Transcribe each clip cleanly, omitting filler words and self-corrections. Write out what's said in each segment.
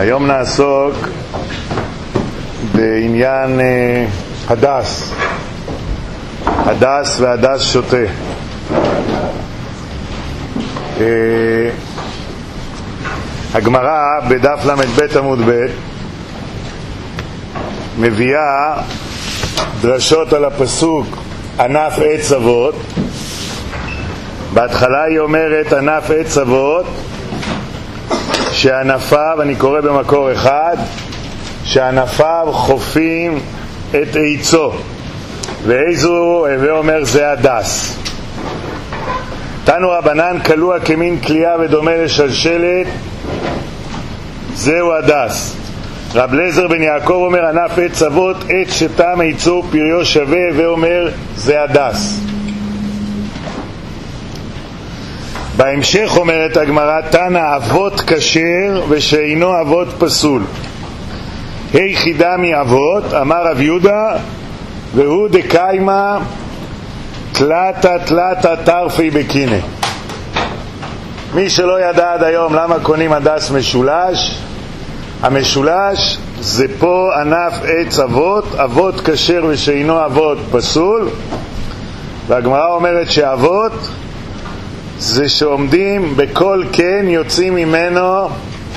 היום נעסוק בעניין הדס והדס שוטה. הגמרא בדף ל"ב עמוד ב' מביאה דרשות על הפסוק ענף עץ אבות. בהתחלה היא אומרת ענף עץ אבות שענפיו, אני קורא במקור אחד, שענפיו חופים את עיצו, ואיזו, ואומר זה הדס. תנו רבנן קלוע כמין קליעה ודומה לשלשלת, זהו הדס. רב לזר בן יעקב אומר ענף עץ אבות, עץ שטעם עיצו פריו שווה, ואומר זה הדס. בהמשך אומרת הגמרא תנא אבות כשר ושאינו אבות פסול. היחידה מאבות, אמר רב יהודה, והוא דקיימה תלתה טרפי בקינה. מי שלא ידע עד היום למה קונים הדס משולש, המשולש זה פה ענף עץ אבות, אבות כשר ושאינו אבות פסול. והגמרא אומרת שאבות זה שעומדים בכל קן, יוצאים ממנו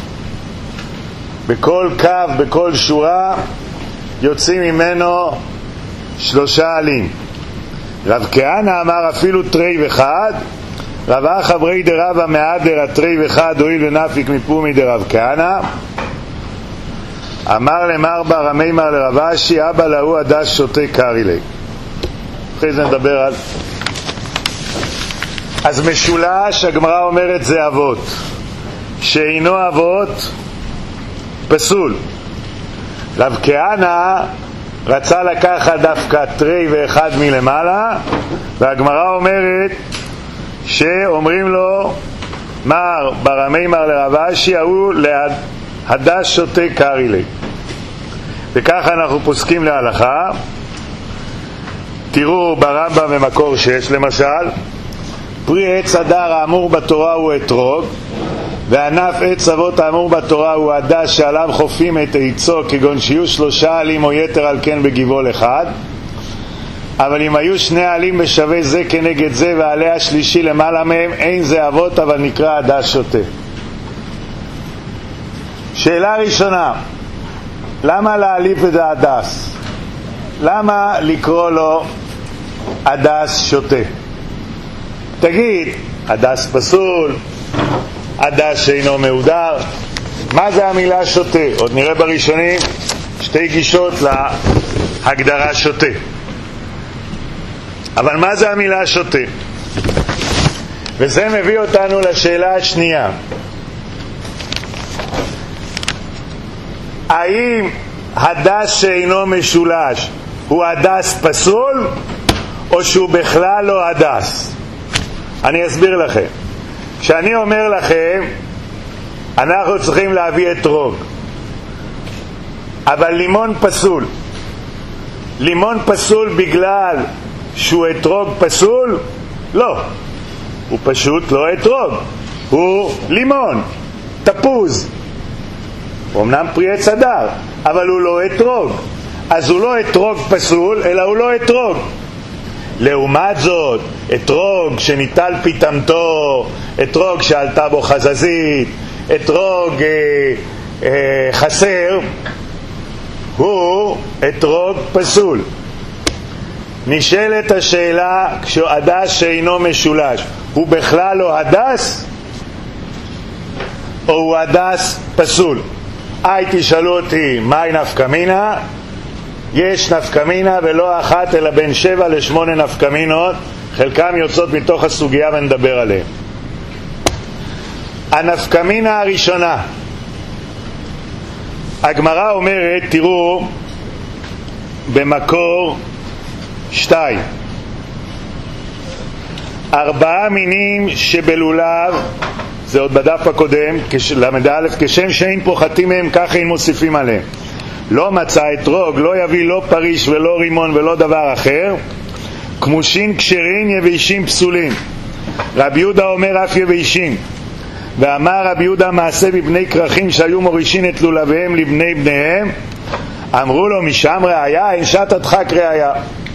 בכל קו, בכל שורה יוצאים ממנו 3 עלים. רב כהנא אמר אפילו תרי וחד, רב אחא ברי דרבא מהדר התרי וחד הואיל ונפיק מפומי דרב כהנא. אמר למר בר המימר לרב אשי אבא להוא הדס שותה קרי לי. אחרי זה נדבר על אז משולש. הגמרא אומרת זה אבות, שאינו אבות פסול. רב כהנא רצה לקחת דווקא תרי ואחד מלמעלה, והגמרא אומרת שאומרים לו מר ברמימר לרב אשי ההוא להדס שותה קרי לי. וככה אנחנו פוסקים להלכה. תראו ברמב"ם במקור 6 למשל, פרי עץ הדר האמור בתורה הוא אתרוג, וענף עץ אבות האמור בתורה הוא הדס שעליו חופים את עיצו, כגון שיהיו 3 עלים או יתר על כן בגבעול אחד. אבל אם היו 2 עלים בשווה זה כנגד זה ועלי השלישי למעלה מהם, אין זה אבות אבל נקרא הדס שותה. שאלה ראשונה, למה להעליף את ההדס? למה לקרוא לו הדס שותה? תגיד, הדס פסול, הדס שאינו מהודר, מה זה המילה שותה? עוד נראה בראשונים 2 גישות להגדרה שותה. אבל מה זה המילה שותה? וזה מביא אותנו לשאלה השנייה. האם הדס שאינו משולש הוא הדס פסול או שהוא בכלל לא הדס? אני אסביר לכם. כשאני אומר לכם אנחנו צריכים להביא אתרוג, אבל לימון פסול. לימון פסול בגלל שהוא אתרוג פסול? לא, הוא פשוט לא אתרוג, הוא לימון, תפוז. הוא אמנם פרי עץ הדר, אבל הוא לא אתרוג. אז הוא לא אתרוג פסול, אלא הוא לא אתרוג. לעומת זאת, אתרוג שניטל פיתמתו, אתרוג שעלתה בו חזזית, אתרוג חסר, הוא אתרוג פסול. נשאלת השאלה, כשהדס שאינו משולש הוא בכלל לא הדס או הוא הדס פסול? תשאלו אותי מהי נפקמינה? יש נפקמינה ולא אחת אלא בין 7 ל8 נפקמינות, חלקם יוצאות מתוך הסוגיה ונדבר עליהם. הנפקמינה הראשונה, הגמרא אומרת, תראו במקור 2, 4 מינים שבלולב, זה עוד בדף הקודם למד א', כשם שאין פוחתים מהם כך אין מוסיפים עליהם. לא מצא אתרוג, לא יביא לא פריש ולא רימון ולא דבר אחר. כמושין כשרים יבשים פסולים. רב יהודה אומר אף יבשים, ואמר רבי יהודה מעשה בבני כרכים שהיו מורישין את לולביהם לבני בניהם, אמרו לו משם ראיה, אין שעת הדחק ראיה.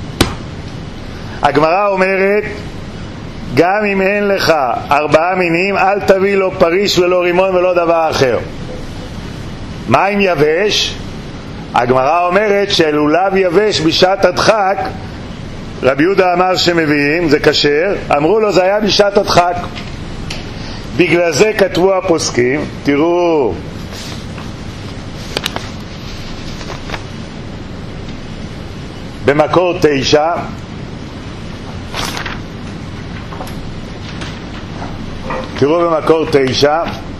הגמרא אומרת גם אם אין לך 4 מינים אל תביא לו פריש ולא רימון ולא דבר אחר. מה אם יבש? הגמרא אומרת שלולב יבש בשעת הדחק, רבי יהודה אמר שמביאים, זה כשר, אמרו לו זה היה בשעת הדחק. בגלל זה כתבו הפוסקים, תראו במקור 9, תראו במקור 9,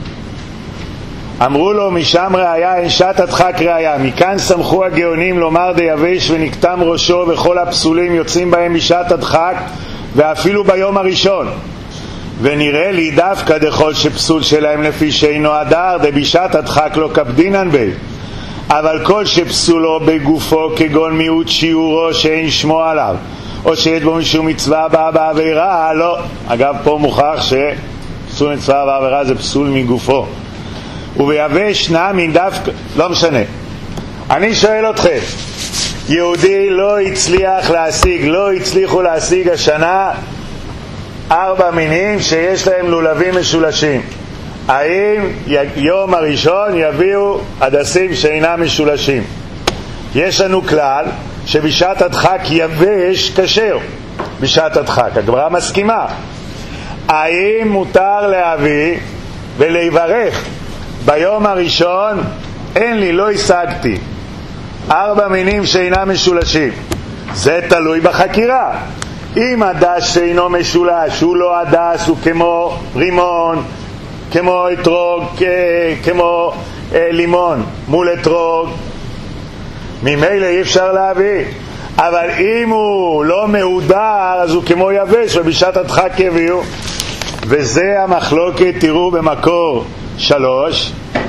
אמרו לו משם ראיה אין שעת הדחק ראיה. מכאן סמכו הגאונים לומר דיבש ונקטם ראשו וכל הפסולים יוצאים בהם בשעת הדחק ואפילו ביום הראשון. ונראה לי דווקא דכל שפסול שלהם לפי שאינו הדר דבשעת הדחק לא קפדינן בי, אבל כל שפסולו בגופו כגון מיעוט שיעורו שאין שמו עליו או שיש בו משום מצווה הבאה בעבירה, לא. אגב פה מוכח שפסול מצווה בעבירה זה פסול מגופו. וביבש נמי דווקא, לא משנה. אני שואל אתכם, יהודי לא הצליחו להשיג השנה 4 מינים שיש להם לולבים משולשים, האם יום הראשון יביאו הדסים שאינם משולשים? יש לנו כלל שבשעת הדחק יבש כשר בשעת הדחק, הגמרא מסכימה. האם מותר להביא ולהיברך ביום הראשון אין לי, לא השגתי 4 מינים שאינם משולשים? זה תלוי בחקירה. אם הדש שאינו משולש הוא לא הדש, הוא כמו רימון, כמו אתרוג, כמו לימון מול אתרוג, ממילא אי אפשר להביא. אבל אם הוא לא מהודר אז הוא כמו יבש ובשעת הדחק יביאו. וזה המחלוקת, תראו במקור 3.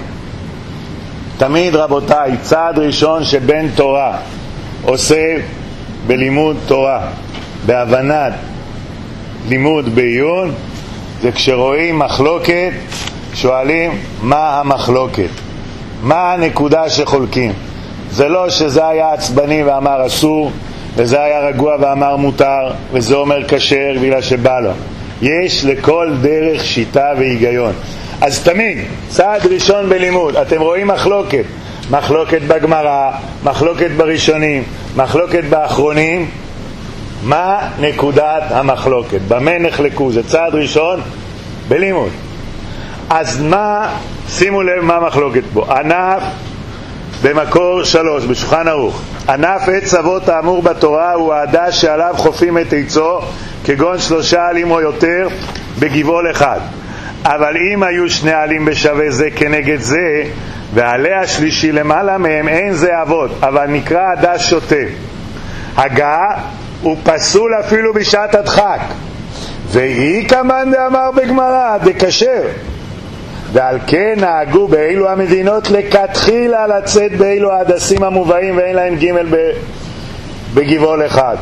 תמיד רבותיי, צעד ראשון שבן תורה עושה בלימוד תורה, בהבנת לימוד בעיון, זה כשרואים מחלוקת שואלים מה המחלוקת, מה הנקודה שחולקים. זה לא שזה היה עצבני ואמר אסור וזה היה רגוע ואמר מותר וזה אומר כשר בגלל שבא לו. יש לכל דרך שיטה והיגיון. אז תמיד צעד ראשון בלימוד אתם רואים מחלוקת, מחלוקת בגמרא, מחלוקת בראשונים, מחלוקת באחרונים, מה נקודת המחלוקת, במה נחלקו, זה צעד ראשון בלימוד. אז מה, שימו לב מה מחלוקת בו. ענף במקור 3 בשולחן ערוך, ענף עץ אבות האמור בתורה הוא העדש שעליו חופים את עצו כגון 3 עלים או יותר בגבעול אחד. אבל אם היו 2 עלים בשווה זה כנגד זה ועלי השלישי למעלה מהם אין זה אבות, אבל נקרא עדש שוטה. הגה הוא פסול אפילו בשעת הדחק, והיא כמן דאמר בגמרא דקשר. ועל כן נהגו באילו המדינות לכתחילה לצאת באילו העדסים המובאים ואין להם ג' בגבעול אחד.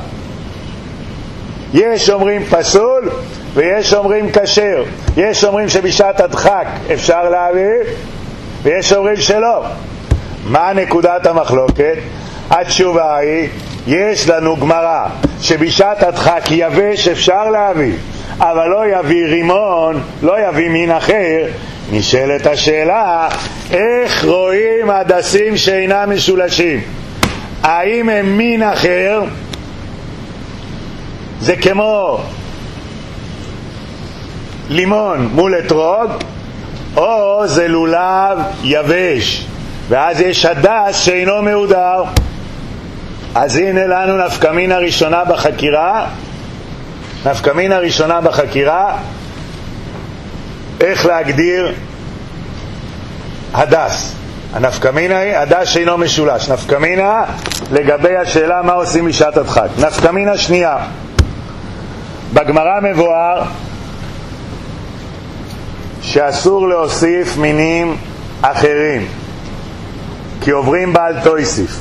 יש אומרים פסול ויש אומרים כשר. יש אומרים שבשעת הדחק אפשר להביא ויש אומרים שלא. מה נקודת המחלוקת? התשובה היא, יש לנו גמרא שבשעת הדחק יבש אפשר להביא אבל לא יביא רימון, לא יביא מין אחר. נשאלת השאלה, איך רואים הדסים שאינם משולשים? האם הם מין אחר? זה כמו לימון מול אתרוג, או זה לולב יבש ואז יש הדס שאינו מהודר. אז הנה לנו נפקמינה ראשונה בחקירה, נפקמינה ראשונה בחקירה איך להגדיר הדס. הנפקמינה היא הדס שאינו משולש. נפקמינה לגבי השאלה מה עושים בשעת הדחק. נפקמינה שנייה, בגמרא מבואר שאסור להוסיף מינים אחרים כי עוברים בעל תויסיף.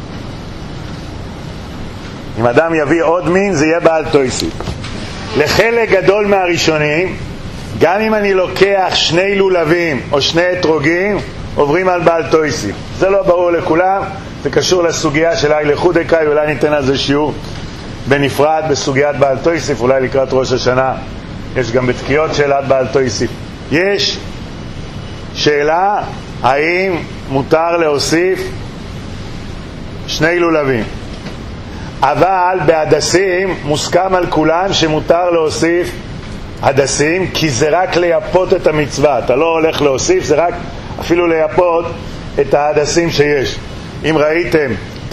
אם אדם יביא עוד מין זה יהיה בעל תויסיף. לחלק גדול מהראשונים גם אם אני לוקח 2 לולבים או 2 אתרוגים, עוברים על בעל תויסיף. זה לא ברור לכולם, זה קשור לסוגיה של אי לחודקאי, אולי ניתן על זה שיעור בנפרד בסוגיית בעל תויסיף, אולי לקראת ראש השנה. יש גם בתקיעות שאלת בעל תויסיף. יש שאלה האם מותר להוסיף 2 לולבים, אבל בהדסים מוסכם על כולם שמותר להוסיף הדסים, כי זה רק ליפות את המצווה. אתה לא הולך להוסיף, זה רק אפילו ליפות את ההדסים שיש. אם ראיתם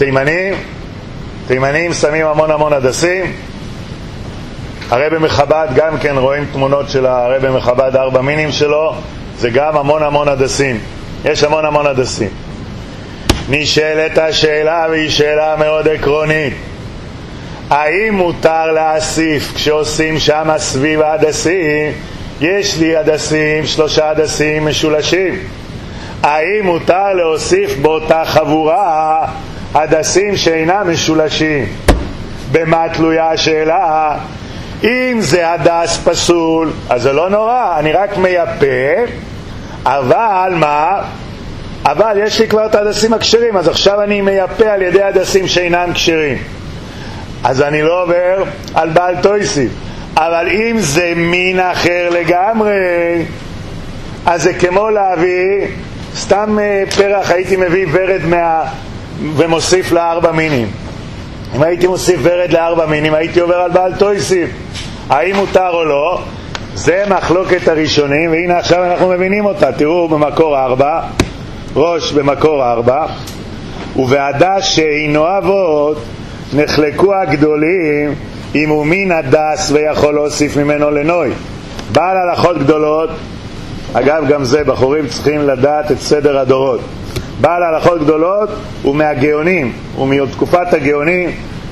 תימנים שמים המון הדסים. הרבי מחב"ד גם כן, רואים תמונות של הרבי מחב"ד 4 מינים שלו, זה גם המון הדסים. יש המון הדסים. נשאלת השאלה, והיא שאלה מאוד עקרונית, האם מותר להוסיף כשעושים שם סביב ההדסים? יש לי הדסים, 3 הדסים משולשים, האם מותר להוסיף באותה חבורה הדסים שאינם משולשים? במה תלויה השאלה? אם זה הדס פסול, אז זה לא נורא, אני רק מייפה, אבל מה? אבל יש לי כבר את הדסים הכשרים, אז עכשיו אני מייפה על ידי הדסים שאינם כשרים, אז אני לא עובר על בעל תויסיף. אבל אם זה מין אחר לגמרי, אז זה כמו להביא סתם פרח, הייתי מביא ורד ומוסיף ל4 מינים. אם הייתי מוסיף ורד ל4 מינים, הייתי עובר על בעל תויסיף. האם מותר או לא? זה מחלוקת הראשונים, והנה עכשיו אנחנו מבינים אותה. תראו במקור 4, ראש במקור 4, ובהדס שאינו אבות נחלקו הגדולים אם הוא מין הדס ויכול להוסיף ממנו לנוי. בעל הלכות גדולות, אגב גם זה בחורים צריכים לדעת את סדר הדורות, בעל הלכות גדולות הוא מהגאונים, הוא מתקופת הגאונים,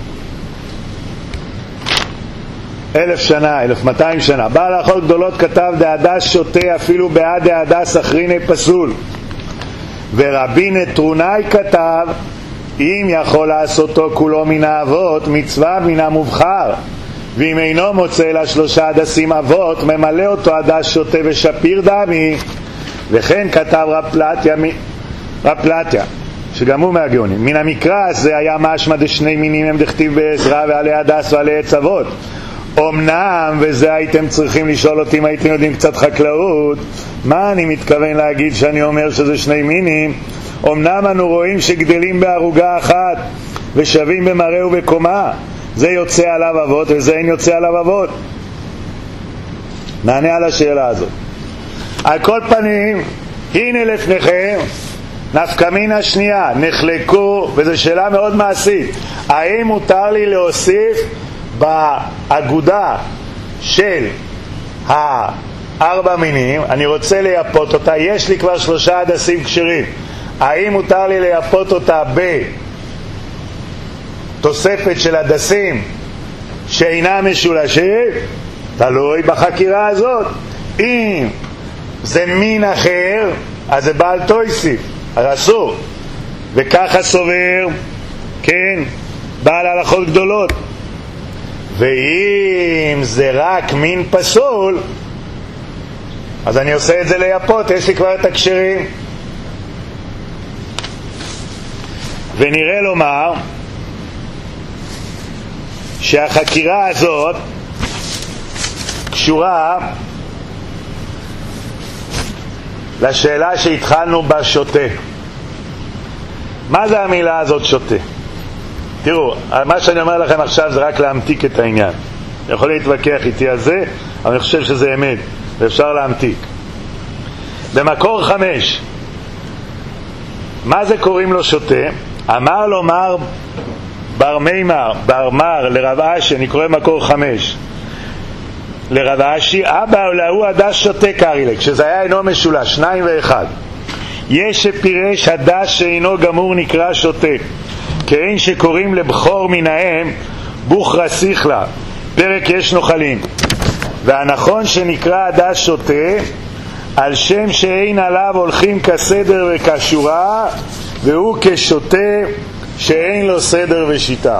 1000 שנה, 1200 שנה. בעל הלכות גדולות כתב דהדס שותה אפילו בעד דהדס אחריני פסול, ורבי נטרונאי כתב אם יכול לעשותו כולו מן האבות מצווה מן המובחר, ואם אינו מוצא לה 3 הדסים אבות ממלא אותו הדס שותה ושפיר דמי. וכן כתב רב פלטיה שגם הוא מהגאונים, מן המקרא הזה היה משמע דשני מינים הם דכתיב בעזרא ועלי הדס ועלי עץ אבות. אמנם, וזה הייתם צריכים לשאול אותי אם הייתם יודעים קצת חקלאות, מה אני מתכוון להגיד שאני אומר שזה 2 מינים? אמנם אנו רואים שגדלים בערוגה אחת ושווים במראה ובקומה, זה יוצא עליו אבות וזה אין יוצא עליו אבות. נענה על השאלה הזאת. על כל פנים, הנה לפניכם נפקא מינה שנייה, נחלקו, וזו שאלה מאוד מעשית, האם מותר לי להוסיף באגודה של 4 מינים, אני רוצה לייפות אותה, יש לי כבר 3 הדסים כשרים, האם מותר לי לייפות אותה בתוספת של הדסים שאינם משולשים? תלוי בחקירה הזאת. אם זה מין אחר, אז זה בעל תויסיף, אז אסור. וככה סובר, כן, בעל הלכות גדולות. ואם זה רק מין פסול, אז אני עושה את זה לייפות, יש לי כבר את הכשרים. ונראה לומר שהחקירה הזאת קשורה לשאלה שהתחלנו בשוטה. מה זה המילה הזאת שוטה? תראו, מה שאני אומר לכם עכשיו זה רק להמתיק את העניין. יכול להתווכח איתי על זה, אבל אני חושב שזה אמת ואפשר להמתיק. במקור 5, מה זה קוראים לו שוטה? אמר לו מר בר מר לרב אשי, אני קורא מקור 5, לרב אשי, אבא להוא הדס שוטה קרילה, כשזה היה אינו משולש, 2 ו1. יש שפירש הדס שאינו גמור נקרא שוטה, כאין שקוראים לבחור מן האם בוכרה שיחלה, פרק יש נוחלים. והנכון שנקרא הדס שוטה על שם שאין עליו הולכים כסדר וכשורה, והוא כשוטה שאין לו סדר ושיטה.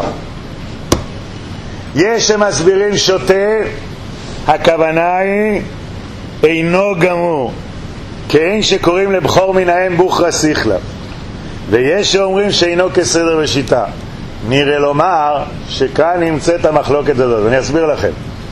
יש שמסבירים שוטה, הכוונה היא אינו גמור, כאין שקוראים לבחור מן האם בוכרא סיכלה, ויש שאומרים שאינו כסדר ושיטה. נראה לומר שכאן נמצאת המחלוקת הזאת, ואני אסביר לכם.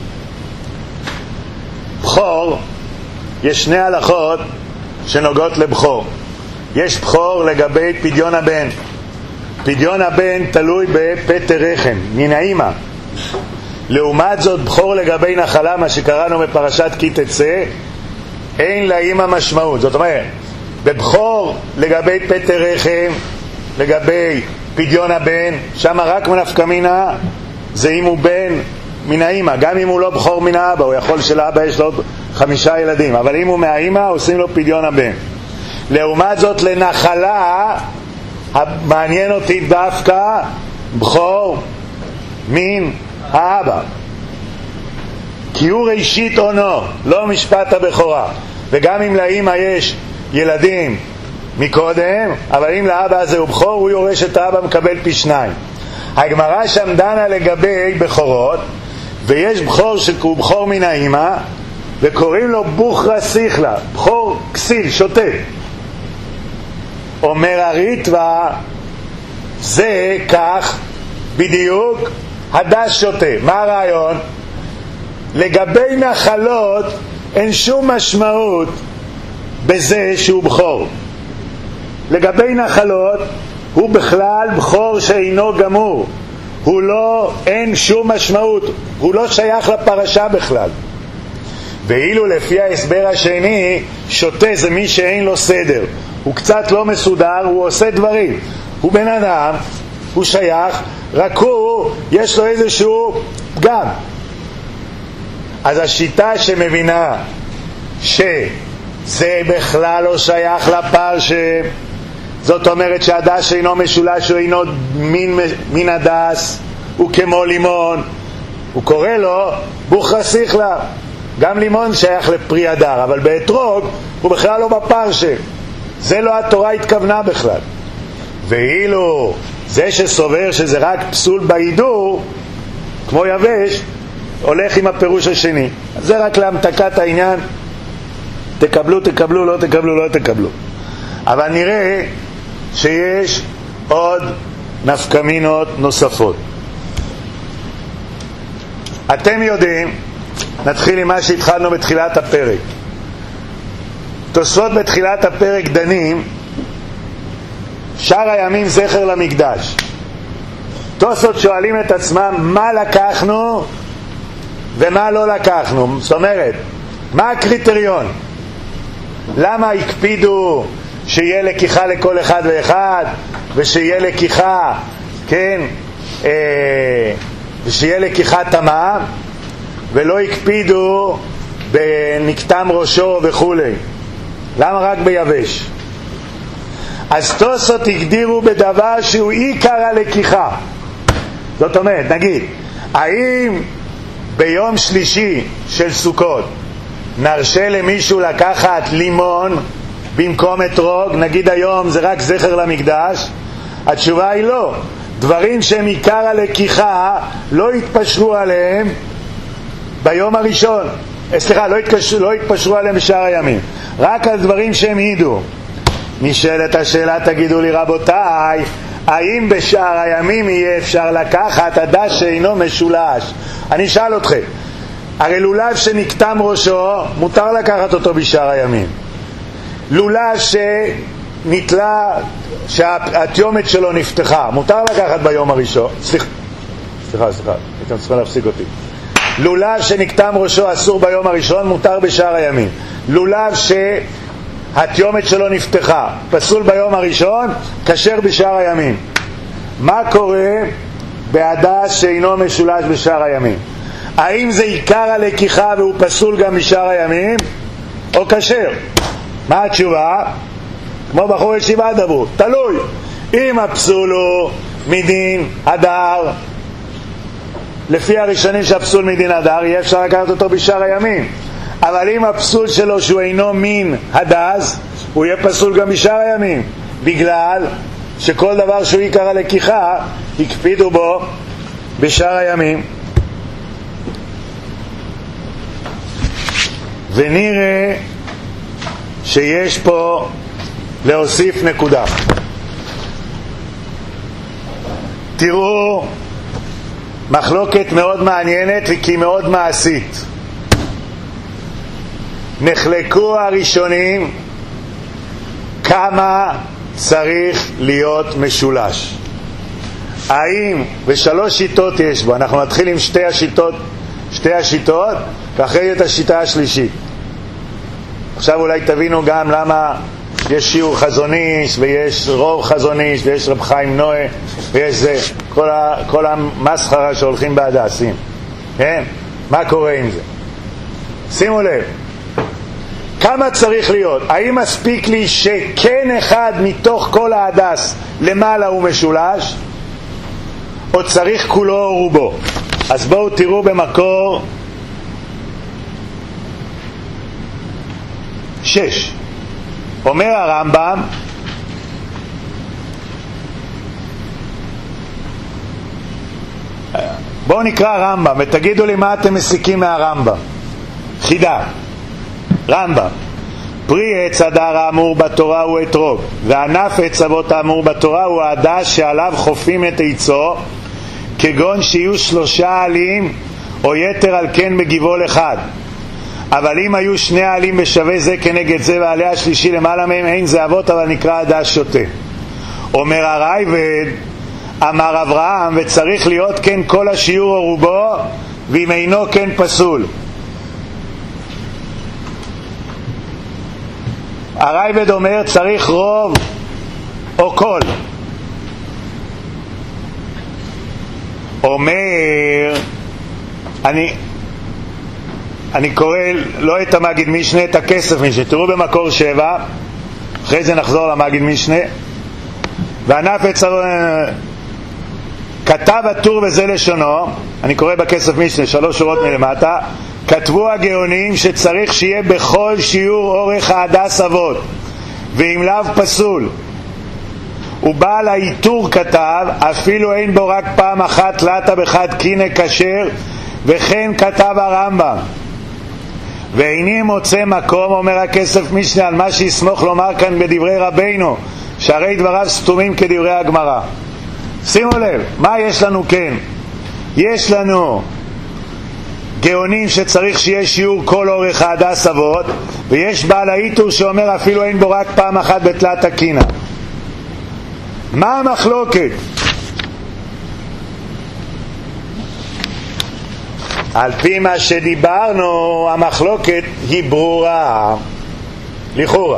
בחור, יש שני הלכות שנוגעות לבחור. יש בחור לגבי פדיון הבן. פדיון הבן תלוי בפטר רחם מן האמא. לעומת זאת בחור לגבי נחלה, מה שקראנו בפרשת כי תצא, אין לאמא משמעות. זאת אומרת, בבחור לגבי פטר רחם, לגבי פדיון הבן, שם רק מנפקא מינה זה אם הוא בן מן האמא. גם אם הוא לא בחור מן האבא, הוא יכול שלאבא יש לו 5 ילדים, אבל אם הוא מהאמא עושים לו פדיון הבן. לעומת זאת לנחלה מעניין אותי דווקא בחור מן האבא, כי הוא ראשית עונו, לא משפט הבכורה. וגם אם לאמא יש ילדים מקודם, אבל אם לאבא הזה הוא בחור, הוא יורש את האבא, מקבל פי 2. הגמרא שם דנה לגבי בכורות, ויש בחור שהוא בחור מן האמא וקוראים לו בוכרא סיכלה, בחור כסיל, שוטה. אומר הריטב"א, זה כך בדיוק הדש שוטה. מה הרעיון? לגבי נחלות אין שום משמעות בזה שהוא בחור. לגבי נחלות הוא בכלל בחור שאינו גמור, הוא לא, אין שום משמעות, הוא לא שייך לפרשה בכלל. ואילו לפי ההסבר השני, שוטה זה מי שאין לו סדר, הוא קצת לא מסודר, הוא עושה דברים, הוא בן אדם, הוא שייך, רק הוא יש לו איזשהו פגם. אז השיטה שמבינה שזה בכלל לא שייך לפרשה, זאת אומרת שהדס אינו משולש, הוא אינו מין הדס, הוא כמו לימון, הוא קורא לו בוכרא סיכלה. גם לימון שייך לפרי הדר, אבל באתרוג הוא בכלל לא בפרשה, זה לא התורה התכוונה בכלל. ואילו זה שסובר שזה רק פסול בהידור כמו יבש, הולך עם הפירוש השני. זה רק להמתקת העניין, תקבלו תקבלו, לא תקבלו לא תקבלו. אבל נראה שיש עוד נפקמינות נוספות. אתם יודעים, נתחיל עם מה שהתחלנו בתחילת הפרק. תוספות בתחילת הפרק דנים שאר הימים זכר למקדש. תוספות שואלים את עצמם מה לקחנו ומה לא לקחנו. זאת אומרת, מה הקריטריון? למה הקפידו שיהיה לקיחה לכל אחד ואחד, ושיהיה לקיחה, כן, ושיהיה לקיחה תמה, ולא הקפידו בנקתם ראשו וכו'? למה רק ביבש? אז תוספות הגדירו בדבר שהוא עיקר הלקיחה. זאת אומרת, נגיד, האם ביום שלישי של סוכות נרשה למישהו לקחת לימון במקום אתרוג? נגיד היום זה רק זכר למקדש. התשובה היא לא. דברים שהם עיקר הלקיחה לא התפשרו עליהם ביום הראשון, סליחה, לא התפשרו עליהם בשאר הימים, רק על דברים שהם הידו. נשאלת השאלה, תגידו לי רבותיי, האם בשאר הימים יהיה אפשר לקחת הדש שאינו משולש? אני אשאל אתכם, הרי לולב שנקתם ראשו מותר לקחת אותו בשאר הימים. לולב שנתלה, שהתיומת שלו נפתחה, מותר לקחת ביום הראשון. סליחה, הייתם צריכים להפסיק אותי. לולב שנקתם ראשו אסור ביום הראשון, מותר בשאר הימים. לולב שהתיומת שלו נפתחה, פסול ביום הראשון, כשר בשאר הימים. מה קורה בהדס שאינו משולש בשאר הימים? האם זה עיקר הלקיחה והוא פסול גם בשאר הימים, או כשר? מה התשובה? כמו בחור ישיבה דברו, תלוי. אם הפסול הוא מדין הדר, לפי הראשונים שהפסול מדין הדר, יהיה אפשר לקחת אותו בשאר הימים. אבל אם הפסול שלו שהוא אינו מין הדס, הוא יהיה פסול גם בשאר הימים, בגלל שכל דבר שהוא עיקר הלקיחה הקפידו בו בשאר הימים. ונראה שיש פה להוסיף נקודה. תראו, מחלוקת מאוד מעניינת וכי מאוד מעשית. נחלקו הראשונים כמה צריך להיות משולש. האם, ושלוש שיטות יש בו, אנחנו נתחיל עם שתי השיטות ואחרי את השיטה השלישית. עכשיו אולי תבינו גם למה יש שיעור חזון איש ויש רוב חזון איש ויש רב חיים נועה ויש זה, כל המסחרה שהולכים בהדסים. כן? מה קורה עם זה? שימו לב, כמה צריך להיות? האם מספיק לי שכן אחד מתוך כל ההדס למעלה הוא משולש, או צריך כולו או רובו? אז בואו תראו במקור 6. אומר הרמב"ם, בואו נקרא רמב"ם ותגידו לי מה אתם מסיקים מהרמב"ם. חידה, רמב"ם, פרי עץ הדר האמור בתורה הוא אתרוג, וענף עץ אבות האמור בתורה הוא ההדס שעליו חופים את עיצו, כגון שיהיו 3 עלים או יתר על כן בגבעול אחד. אבל אם היו 2 עלים בשווה זה כנגד זה ועלי השלישי למעלה מהם, אין זה אבות אבל נקרא הדס שוטה. אומר הרייבד, אמר אברהם, וצריך להיות כן כל השיעור או רובו, ואם אינו כן פסול. הרייבד אומר צריך רוב או כל. אומר, אני קורא לא את המגיד משנה, את הכסף משנה. תראו במקור 7, אחרי זה נחזור למגיד משנה. וענף עץ כתב הטור וזה לשונו, אני קורא בכסף משנה 3 שורות מלמטה, כתבו הגאונים שצריך שיהיה בכל שיעור אורך ההדס אבות, ואם לאו פסול. ובעל העיטור כתב אפילו אין בו רק פעם אחת לטה בחד קינה כשר, וכן כתב הרמב"ם. ואיני מוצא מקום, אומר הכסף משנה, על מה שיסמוך לומר כאן בדברי רבינו, שהרי דבריו סתומים כדברי הגמרא. שימו לב, מה יש לנו? כן, יש לנו גאונים שצריך שיהיה שיעור כל אורך ההדס אבות, ויש בעל העיטור שאומר אפילו אין בו רק פעם אחת בתלת הקינה. מה המחלוקת? על פי מה שדיברנו, המחלוקת היא ברורה לכאורה.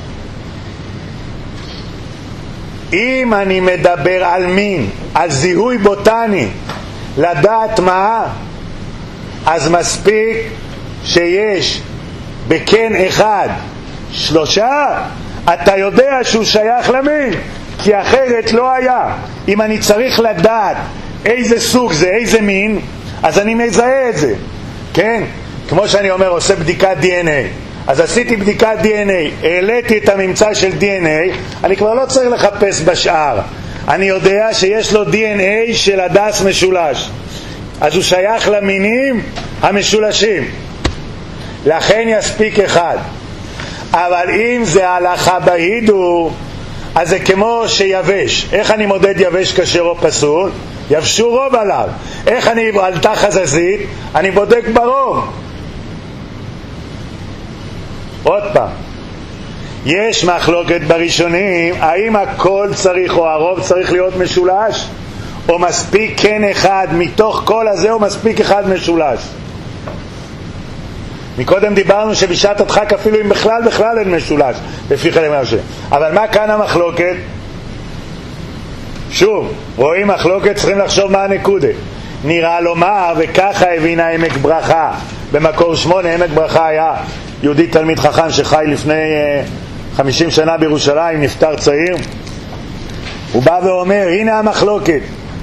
אם אני מדבר על מין, על זיהוי בוטני, לדעת מה, אז מספיק שיש בקן אחד 3, אתה יודע שהוא שייך למין, כי אחרת לא היה. אם אני צריך לדעת איזה סוג זה, איזה מין, אז אני מזהה את זה. כן? כמו שאני אומר, עושה בדיקת DNA. אז עשיתי בדיקת DNA, העליתי את הממצא של DNA, אני כבר לא צריך לחפש בשאר. אני יודע שיש לו DNA של הדס משולש. אז הוא שייך למינים המשולשים. לכן יספיק אחד. אבל אם זה הלכה בהידור, אז זה כמו שיבש. איך אני מודד יבש כשר או פסול? יבשו רוב עליו. איך אני עלתה חזזית? אני בודק ברוב. עוד פעם, יש מחלוקת בראשונים, האם הכל צריך או הרוב צריך להיות משולש, או מספיק כן אחד מתוך כל הזה, או מספיק אחד משולש. מקודם דיברנו שבשעת הדחק אפילו אם בכלל אין משולש לפי חלק מהשם. אבל מה כאן המחלוקת? שוב, רואים מחלוקת, צריכים לחשוב מה הנקודה. נראה לומר, וככה הבינה עמק ברכה במקור 8. עמק ברכה היה יהודי תלמיד חכם שחי לפני 50 שנה בירושלים, נפטר צעיר. הוא בא ואומר, הנה המחלוקת.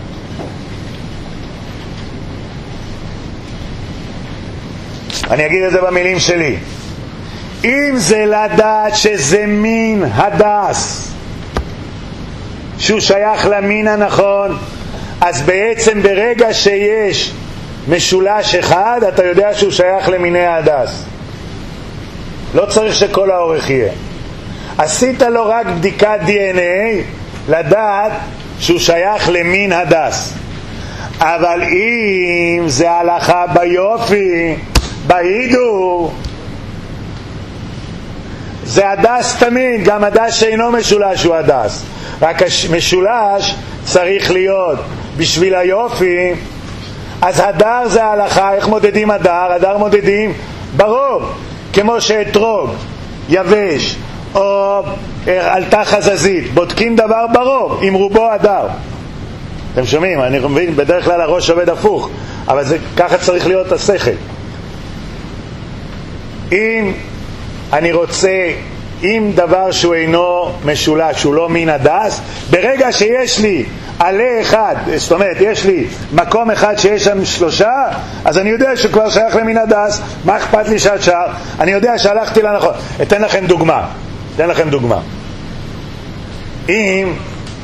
אני אגיד את זה במילים שלי. אם זה לדעת שזה מין הדס, שהוא שייך למין הנכון, אז בעצם ברגע שיש משולש אחד, אתה יודע שהוא שייך למיני הדס. לא צריך שכל האורך יהיה. עשית לו רק בדיקת DNA לדעת שהוא שייך למין הדס. אבל אם זה הלכה ביופי, בהידור, זה הדס תמיד, גם הדס שאינו משולש הוא הדס. רק משולש צריך להיות בשביל היופי. אז הדר זה ההלכה. איך מודדים הדר? הדר מודדים ברוב, כמו שאתרוג יבש או עלתה חזזית, בודקים דבר ברוב, עם רובו הדר. אתם שומעים? אני מבין, בדרך כלל הראש עובד הפוך, אבל זה, ככה צריך להיות השכל. אם אני רוצה, אם דבר שהוא אינו משולש, הוא לא מין הדס, ברגע שיש לי עלה אחד, זאת אומרת, יש לי מקום אחד שיש שם 3, אז אני יודע שכבר שייך למין הדס. מה אכפת לי שאת שער? אני יודע שהלכתי לנכון. אתן לכם דוגמה. אם...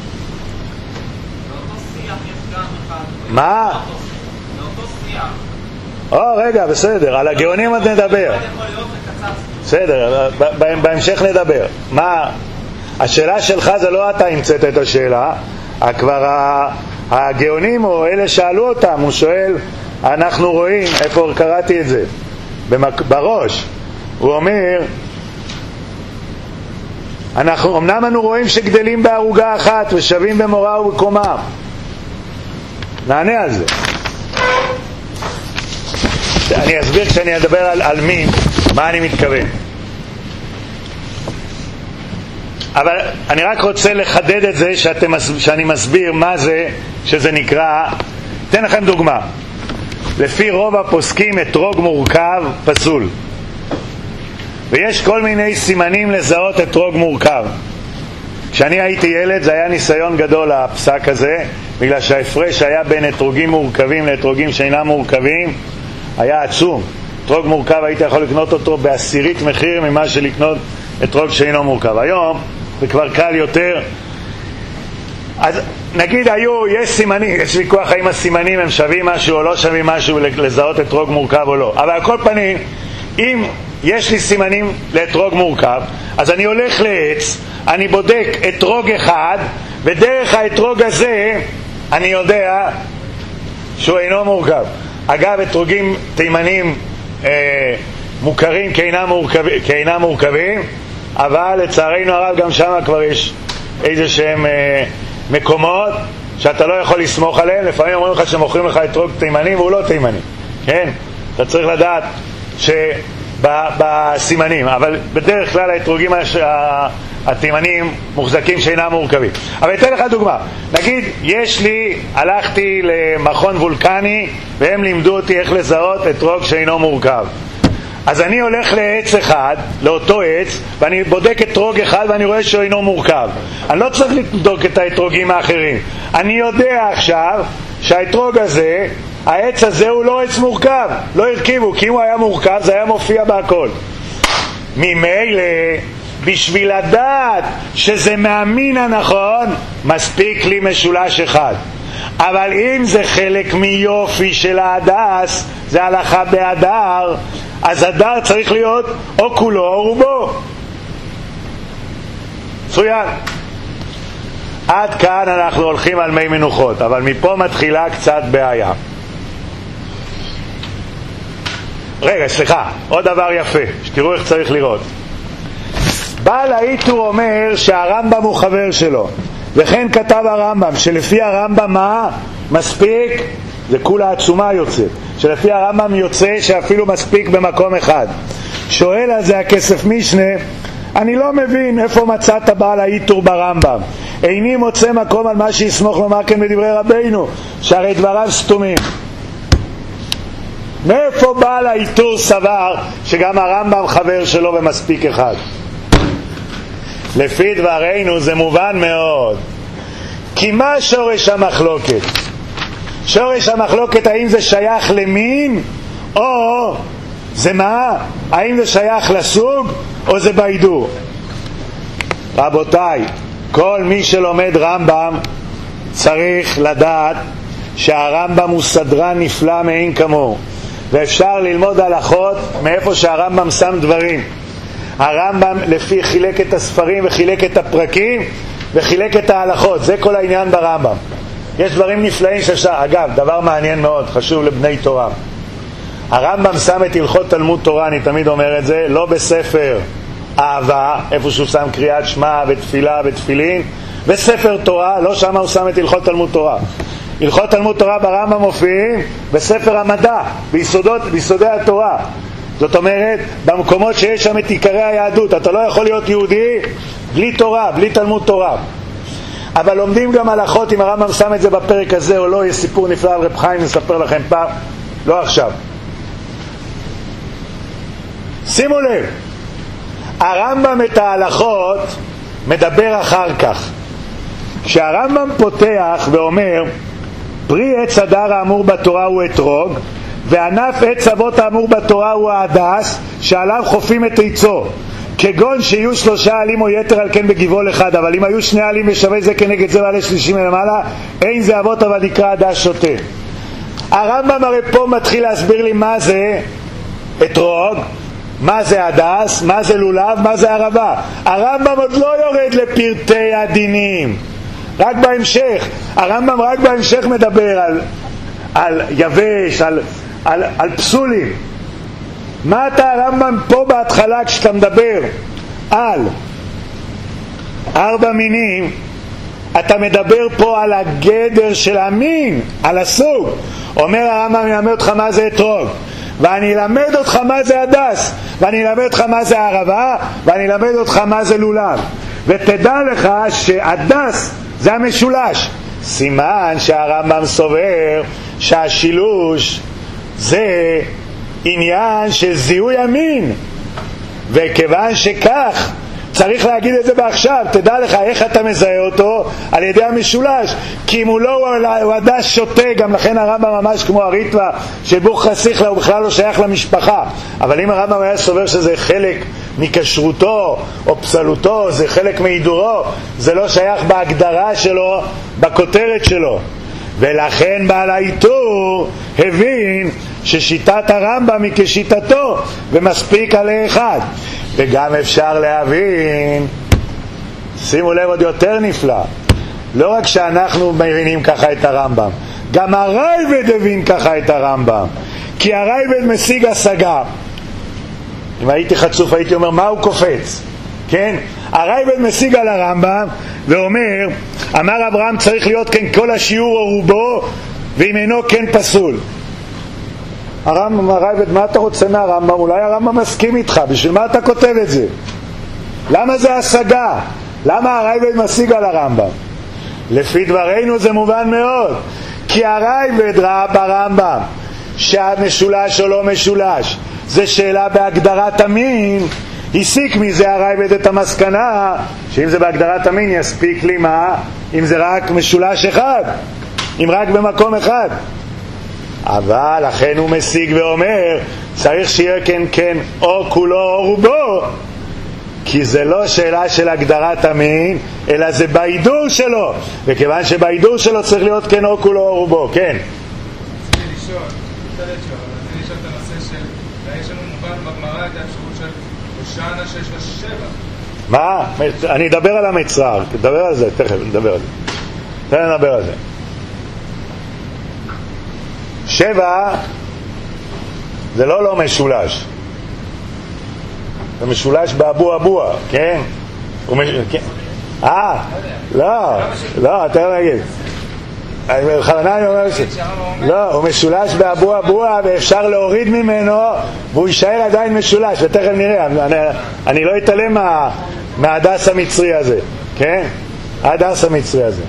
מה? רגע, בסדר, על הגאונים עוד נדבר. בסדר, בהמשך נדבר. מה? השאלה שלך זה לא אתה המצאת את השאלה, כבר הגאונים או אלה שאלו אותם, הוא שואל, אנחנו רואים, איפה קראתי את זה? בראש. הוא אומר, אמנם אנו רואים שגדלים בערוגה אחת ושווים במורא ובקומה. נענה על זה. אני אסביר כשאני אדבר על מין, מה אני מתכוון. אבל אני רק רוצה לחדד את זה שאני מסביר מה זה שזה נקרא. אתן לכם דוגמה. לפי רוב הפוסקים אתרוג מורכב פסול, ויש כל מיני סימנים לזהות אתרוג מורכב. כשאני הייתי ילד זה היה ניסיון גדול הפסק הזה, בגלל שההפרש היה בין אתרוגים מורכבים לאתרוגים שאינם מורכבים היה עצום. אתרוג מורכב הייתי יכול לקנות אותו בעשירית מחיר ממה שלקנות אתרוג שאינו מורכב. היום זה כבר קל יותר. אז נגיד יש סימנים, יש ויכוח האם הסימנים הם שווים משהו או לא שווים משהו לזהות אתרוג מורכב או לא, אבל על כל פנים, אם יש לי סימנים לאתרוג מורכב, אז אני הולך לעץ, אני בודק אתרוג אחד, ודרך האתרוג הזה אני יודע שהוא אינו מורכב. אגב, אתרוגים תימנים מוכרים כאינם מורכבים, אבל לצערנו הרב גם שם כבר יש איזה שהם מקומות שאתה לא יכול לסמוך עליהם. לפעמים אומרים לך שמוכרים לך אתרוג תימני והוא לא תימני, כן? אתה צריך לדעת בסימנים, אבל בדרך כלל האתרוגים התימנים מוחזקים שאינם מורכבים. אבל אתן לך דוגמה. נגיד הלכתי למכון וולקני והם לימדו אותי איך לזהות אתרוג שאינו מורכב. אז אני הולך לעץ אחד, לאותו עץ, ואני בודק אתרוג אחד ואני רואה שהוא אינו מורכב. אני לא צריך לבדוק את האתרוגים האחרים. אני יודע עכשיו שהאתרוג הזה, העץ הזה הוא לא עץ מורכב, לא הרכיבו, כי אם הוא היה מורכב זה היה מופיע בהכל. ממילא, בשביל לדעת שזה מהמין הנכון, מספיק לי משולש אחד. אבל אם זה חלק מיופי של ההדס, זה הלכה בהדר, אז הדר צריך להיות או כולו או רובו. מצוין. עד כאן אנחנו הולכים על מי מנוחות, אבל מפה מתחילה קצת בעיה. רגע, סליחה, עוד דבר יפה, שתראו איך צריך לראות. בעל האיתור אומר שהרמב"ם הוא חבר שלו, וכן כתב הרמב"ם שלפי הרמב"ם מה? מספיק, זה כולה עצומה יוצא, שלפי הרמב"ם יוצא שאפילו מספיק במקום אחד. שואל על זה הכסף משנה, אני לא מבין איפה מצאת בעל האיתור ברמב"ם, איני מוצא מקום על מה שיסמוך לומר כן בדברי רבינו, שהרי דבריו סתומים. מאיפה בעל האיתור סבר שגם הרמב"ם חבר שלו ומספיק אחד? לפי דברינו זה מובן מאוד. כי מה שורש המחלוקת? שורש המחלוקת האם זה שייך למין או זה מה? האם זה שייך לסוג או זה בהידור? רבותיי, כל מי שלומד רמב"ם צריך לדעת שהרמב"ם הוא סדרן נפלא מאין כמוהו, ואפשר ללמוד הלכות מאיפה שהרמב"ם שם דברים. הרמב"ם לפי חילק את הספרים וחילק את הפרקים וחילק את ההלכות. זה כל העניין ברמב"ם. יש דברים נפלאים שאפשר. אגב, דבר מעניין מאוד, חשוב לבני תורה. הרמב"ם שם את הלכות תלמוד תורה, אני תמיד אומר את זה, לא בספר אהבה, איפה שהוא שם קריאת שמע ותפילה ותפילין, בספר תורה, לא שם הוא שם את הלכות תלמוד תורה. הלכות תלמוד תורה ברמב"ם מופיעים בספר המדע, ביסודי התורה. זאת אומרת, במקומות שיש שם את עיקרי היהדות. אתה לא יכול להיות יהודי בלי תורה, בלי תלמוד תורה. אבל לומדים גם הלכות, אם הרמב"ם שם את זה בפרק הזה או לא. יש סיפור נפלא על רב חיים, נספר לכם פעם, לא עכשיו. שימו לב, הרמב"ם את ההלכות מדבר אחר כך. כשהרמב"ם פותח ואומר פרי עץ הדר האמור בתורה הוא אתרוג, וענף עץ אבות האמור בתורה הוא ההדס שעליו חופים את עיצו, כגון שיהיו 3 עלים או יתר על כן בגבעול אחד, אבל אם היו 2 עלים ושווה זה כנגד זה ועלי 30 מלמעלה, אין זה אבות אבל נקרא הדס שותה. הרמב"ם הרי פה מתחיל להסביר לי מה זה אתרוג, מה זה הדס, מה זה לולב, מה זה ערבה. הרמב"ם עוד לא יורד לפרטי הדינים, רק בהמשך. הרמב"ם רק בהמשך מדבר על יבש, על פסולים. מה אתה הרמב"ם פה בהתחלה כשאתה מדבר על 4 מינים, אתה מדבר פה על הגדר של המין, על הסוג. אומר הרמב"ם, אני אלמד אותך מה זה אתרוג, ואני אלמד אותך מה זה הדס, ואני אלמד אותך מה זה הערבה, ואני אלמד אותך מה זה לולב. ותדע לך שהדס זה המשולש. סימן שהרמב"ם סובר שהשילוש זה עניין של זיהוי המין, וכיוון שכך צריך להגיד את זה בעכשיו. תדע לך איך אתה מזהה אותו, על ידי המשולש. כי אם הוא לא, הוא הדס שותה. גם לכן הרמב"ם ממש כמו הריטווה של בור חסיכלה, הוא בכלל לא שייך למשפחה. אבל אם הרמב"ם היה סובר שזה חלק מכשרותו או פסלותו, זה חלק מהידורו, זה לא שייך בהגדרה שלו, בכותרת שלו. ולכן בעל העיטור הבין ששיטת הרמב"ם היא כשיטתו ומספיק עלי אחד. וגם אפשר להבין, שימו לב עוד יותר נפלא, לא רק שאנחנו מבינים ככה את הרמב"ם, גם הרייבד הבין ככה את הרמב"ם. כי הרייבד משיג השגה. אם הייתי חצוף הייתי אומר מה הוא קופץ, כן? הרייבד משיג על הרמב"ם ואומר, אמר אברהם צריך להיות כן כל השיעור או רובו, ואם אינו כן פסול. הרמב"ם, הרייבד, מה אתה רוצה מהרמב"ם? אולי הרמב"ם מסכים איתך, בשביל מה אתה כותב את זה? למה זה השגה? למה הרייבד משיג על הרמב"ם? לפי דברינו זה מובן מאוד, כי הרייבד ראה ברמב"ם שהמשולש או לא משולש זה שאלה בהגדרת המין. הסיק מזה הרייבד את המסקנה שאם זה בהגדרת המין יספיק לי מה? אם זה רק משולש אחד, אם רק במקום אחד. אבל לכן הוא משיג ואומר צריך שיהיה כן כן או כולו או רובו, כי זה לא שאלה של הגדרת המין אלא זה בהידור שלו, וכיוון שבהידור שלו צריך להיות כן או כולו או רובו. כן, רציתי לשאול את הנושא של, יש לנו מובן בגמרא את האפשרות של הושענא שיש לה 7. מה? אני אדבר על המצרר, נדבר על זה, תכף נדבר על זה, נדבר על זה. 7 זה לא משולש, זה משולש באבו אבוה, כן? לא, אתה לא נגיד. בכוונה אני אומר לא, הוא משולש באבו אבוה ואפשר להוריד ממנו והוא יישאר עדיין משולש, ותכף נראה. אני לא אתעלם מההדס המצרי הזה, כן? ההדס המצרי הזה.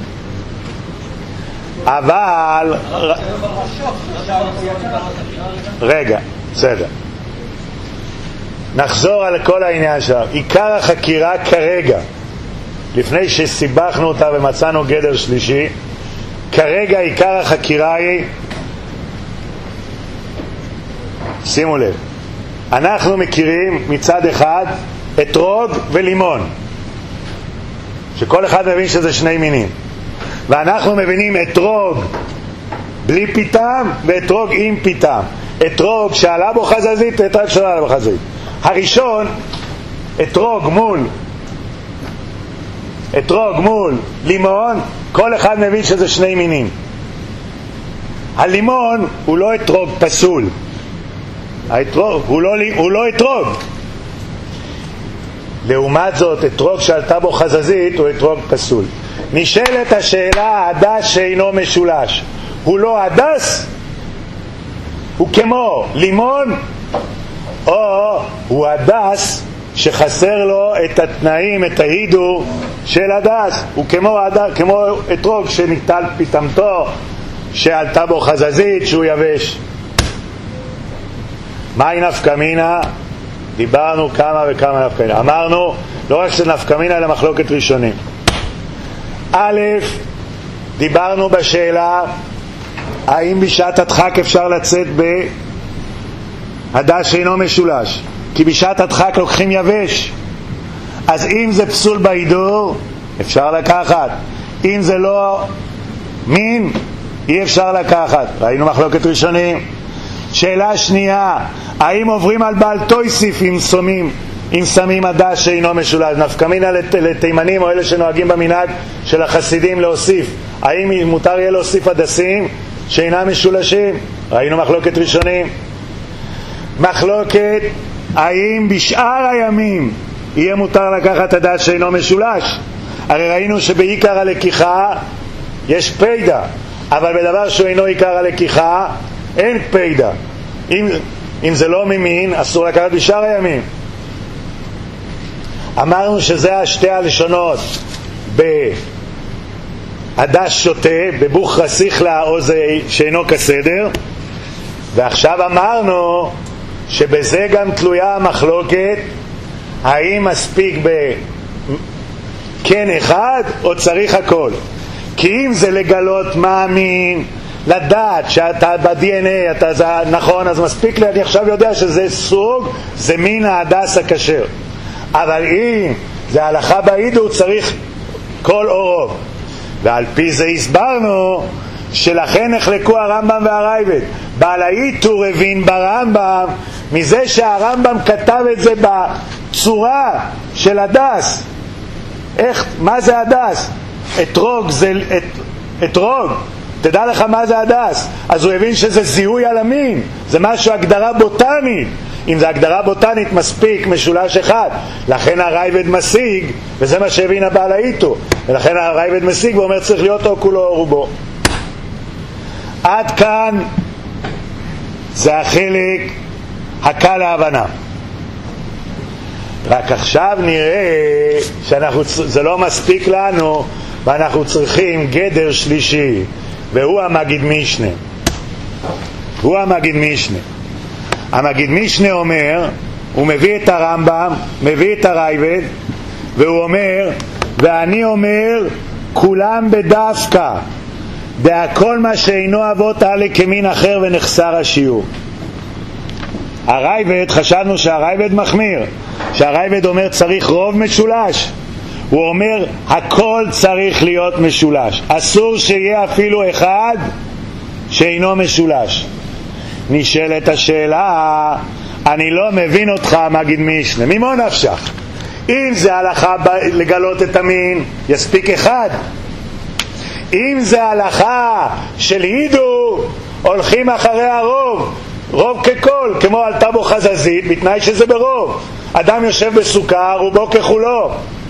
אבל רגע, בסדר, נחזור על כל העניין שלנו. עיקר החקירה כרגע, לפני שסיבכנו אותה ומצאנו גדר שלישי, כרגע עיקר החקירה היא, שימו לב, אנחנו מכירים מצד אחד אתרוג ולימון, שכל אחד מבין שזה 2 מינים, ואנחנו מבינים אתרוג בלי פיתם ואתרוג עם פיתם. אתרוג שעלה בו חזזית ואתרוג שעלה בו חזזית. הראשון אתרוג מול לימון, כל אחד מבין שזה שני מינים. הלימון הוא לא אתרוג פסול, הוא לא אתרוג. לעומת זאת, אתרוג שעלתה בו חזזית הוא אתרוג פסול. נשאלת השאלה, הדס שאינו משולש הוא לא הדס? הוא כמו לימון? או הוא הדס שחסר לו את התנאים, את ההידור של הדס? הוא כמו אתרוג שניטל פתמתו, שעלתה בו חזזית, שהוא יבש. מהי נפקא מינה? דיברנו כמה וכמה נפקא מינה. אמרנו לא רק שזה נפקא מינה אלא מחלוקת ראשונים. א', דיברנו בשאלה האם בשעת הדחק אפשר לצאת בהדס שאינו משולש, כי בשעת הדחק לוקחים יבש. אז אם זה פסול בהידור אפשר לקחת, אם זה לא מין אי אפשר לקחת. ראינו מחלוקת ראשונים. שאלה שנייה, האם עוברים על בעל תויסיף אם שמים הדס שאינו משולש? נפקא מינה לתימנים או אלה שנוהגים במנהג של החסידים להוסיף, האם מותר יהיה להוסיף הדסים שאינם משולשים? ראינו מחלוקת ראשונים. מחלוקת האם בשאר הימים יהיה מותר לקחת הדס שאינו משולש. הרי ראינו שבעיקר הלקיחה יש פיידה, אבל בדבר שהוא אינו עיקר הלקיחה אין פיידה. אם זה לא ממין אסור לקחת בשאר הימים. אמרנו שזה השתי הלשונות בהדס שוטה, בבוכרא סיכלה או זה שאינו כסדר. ועכשיו אמרנו שבזה גם תלויה המחלוקת האם מספיק כן אחד או צריך הכל. כי אם זה לגלות מה המין, לדעת שאתה ב-DNA אתה זה נכון, אז מספיק לי, אני עכשיו יודע שזה סוג, זה מין ההדס הכשר. אבל אם זה הלכה בהידור צריך כל או רוב. ועל פי זה הסברנו שלכן נחלקו הרמב"ם והרייבד. בעל ההיטור הבין ברמב"ם מזה שהרמב"ם כתב את זה בצורה של הדס. מה זה הדס? אתרוג זה אתרוג, תדע לך מה זה הדס. אז הוא הבין שזה זיהוי על המין, זה משהו הגדרה בוטנית. אם זה הגדרה בוטנית מספיק משולש אחד. לכן הרייבד משיג, וזה מה שהבין הבעל ההיטור, ולכן הרייבד משיג ואומר צריך להיות או כולו או רובו. עד כאן זה החלק הקל להבנה. רק עכשיו נראה שזה לא מספיק לנו ואנחנו צריכים גדר שלישי, והוא המגיד משנה. המגיד משנה אומר, הוא מביא את הרמב"ם, מביא את הרייבד, והוא אומר, ואני אומר כולם בדווקא בהכל מה שאינו אבות עלי כמין אחר ונחסר השיעור. הרייבד, חשבנו שהרייבד מחמיר, שהרייבד אומר צריך רוב משולש. הוא אומר הכל צריך להיות משולש, אסור שיהיה אפילו אחד שאינו משולש. נשאלת השאלה, אני לא מבין אותך מגיד משנה, ממה נפשך? אם זה הלכה לגלות את המין יספיק אחד. אם זה הלכה של הידור הולכים אחרי הרוב, רוב ככל, כמו עלתה בו חזזית, בתנאי שזה ברוב. אדם יושב בסוכה, רובו ככולו.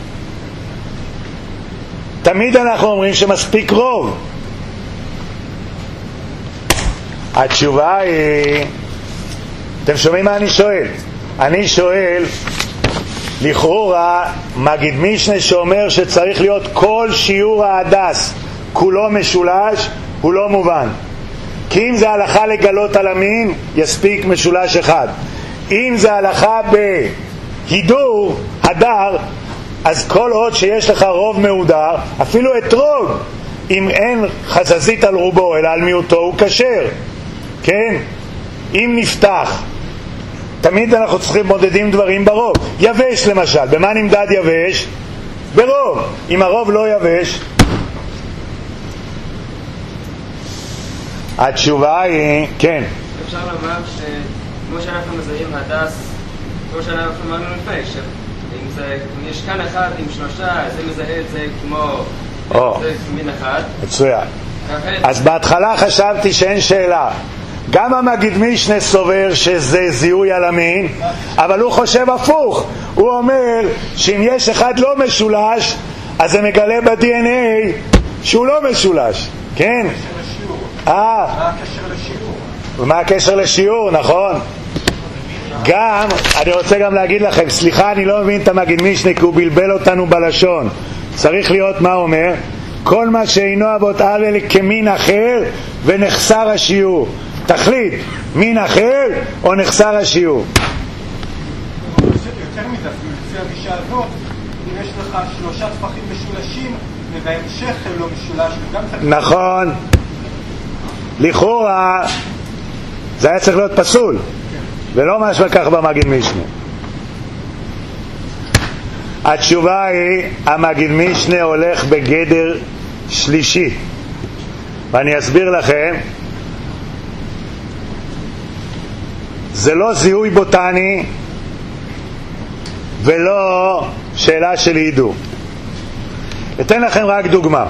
תמיד אנחנו אומרים שמספיק רוב. התשובה היא, אתם שומעים מה אני שואל? אני שואל, לכאורה מגיד משנה שאומר שצריך להיות כל שיעור ההדס כולו משולש, הוא לא מובן. כי אם זה הלכה לגלות על המין יספיק משולש אחד. אם זה הלכה בהידור הדר, אז כל עוד שיש לך רוב מהודר, אפילו אתרוג, אם אין חזזית על רובו אלא על מיעוטו, הוא כשר. כן? אם נפתח, תמיד אנחנו צריכים מודדים דברים ברוב. יבש למשל, במה נמדד יבש? ברוב. אם הרוב לא יבש, התשובה היא, כן. אפשר לומר שכמו שאנחנו מזהים הדס, כמו שאנחנו אמרנו לפני, אם יש כאן אחד עם שלושה, זה מזהה את זה כמו מין אחד. מצוין. אז בהתחלה חשבתי שאין שאלה. גם המגיד משנה סובר שזה זיהוי על המין, אבל הוא חושב הפוך. הוא אומר שאם יש אחד לא משולש, אז זה מגלה ב-DNA שהוא לא משולש. כן? מה הקשר לשיעור? מה הקשר לשיעור, נכון? גם, אני רוצה גם להגיד לכם, סליחה, אני לא מבין את המגיד משנה, כי הוא בלבל אותנו בלשון. צריך להיות, מה הוא אומר? כל מה שאינו אבות הלל כמין אחר ונחסר השיעור. תחליט, מין אחר או נחסר השיעור? יותר מזה, לפי הגישה הזאת, אם יש לך 3 טפחים משולשים ובהמשך הם לא משולש, נכון. לכאורה זה היה צריך להיות פסול, ולא משהו כך במגיד משנה. התשובה היא, המגיד משנה הולך בגדר שלישי, ואני אסביר לכם. זה לא זיהוי בוטני ולא שאלה של יידוע. אתן לכם רק דוגמה.